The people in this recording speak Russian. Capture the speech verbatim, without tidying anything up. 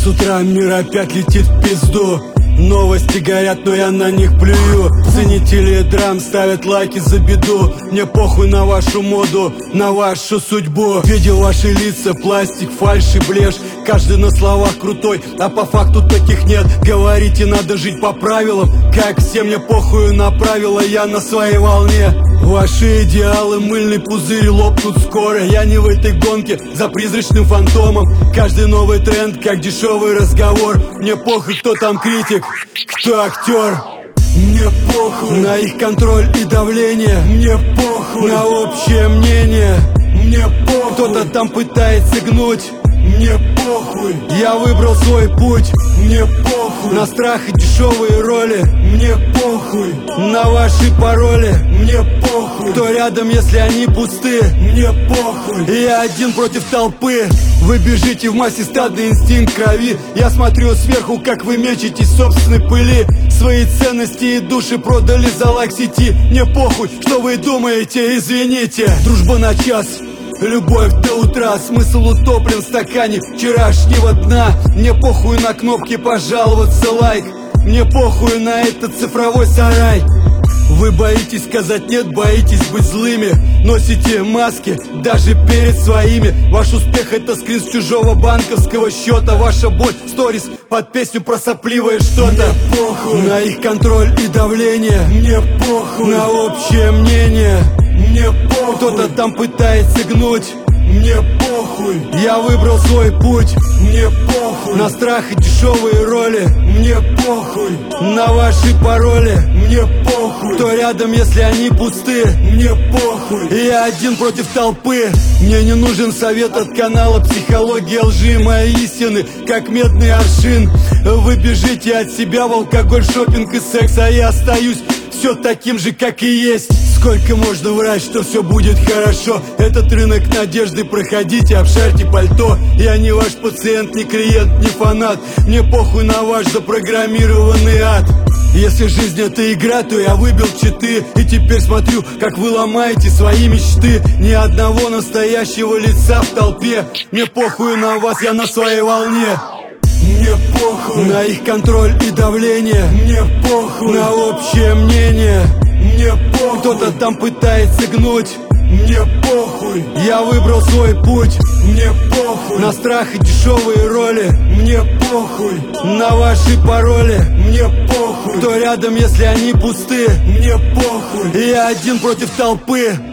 утра мир опять летит в пизду. Новости горят, но я на них плюю. Ценители драм ставят лайки за беду. Мне похуй на вашу моду, на вашу судьбу. Видел ваши лица, пластик, фальшь и блажь. Каждый на словах крутой, а по факту таких нет. Говорите, надо жить по правилам. Как все, мне похуй на правила, я на своей волне. Ваши идеалы, мыльный пузырь, лопнут скоро. Я не в этой гонке за призрачным фантомом. Каждый новый тренд, как дешевый разговор. Мне похуй, кто там критик, кто актер. Мне похуй на их контроль и давление. Мне похуй на общее мнение. Мне похуй, кто-то там пытается гнуть. Мне похуй, я выбрал свой путь. Мне похуй на страх и дешевые роли. Мне похуй на ваши пароли. Мне похуй, кто рядом, если они пусты. Мне похуй, я один против толпы. Вы бежите в массе, стадный инстинкт крови. Я смотрю сверху, как вы мечетесь в собственной пыли. Свои ценности и души продали за лайк сети. Мне похуй, что вы думаете, извините. Дружба на час, любовь до утра, смысл утоплен в стакане вчерашнего дна. Мне похуй на кнопки пожаловаться, лайк. Мне похуй на этот цифровой сарай. Вы боитесь сказать нет, боитесь быть злыми. Носите маски даже перед своими. Ваш успех — это скрин с чужого банковского счета. Ваша боль — сторис под песню про сопливое что-то. Мне похуй на их контроль и давление. Мне похуй на общее мнение. Мне похуй, кто-то там пытается гнуть. Мне похуй, я выбрал свой путь. Мне похуй на страх и дешевые роли. Мне похуй на ваши пароли. Мне похуй, кто рядом, если они пусты. Мне похуй, я один против толпы. Мне не нужен совет от канала «Психология лжи». Мои истины, как медный аршин. Вы бежите от себя в алкоголь, шопинг и секс, а я остаюсь все таким же, как и есть. Сколько можно врать, что все будет хорошо? Этот рынок надежды, проходите, обшарьте пальто. Я не ваш пациент, не клиент, не фанат. Мне похуй на ваш запрограммированный ад. Если жизнь это игра, то я выбил читы. И теперь смотрю, как вы ломаете свои мечты. Ни одного настоящего лица в толпе. Мне похуй на вас, я на своей волне. Мне похуй на их контроль и давление. Мне похуй на общее мнение. Мне похуй, кто-то там пытается гнуть. Мне похуй, я выбрал свой путь. Мне похуй на страх и дешевые роли. Мне похуй на ваши пароли. Мне похуй, кто рядом, если они пусты. Мне похуй, я один против толпы.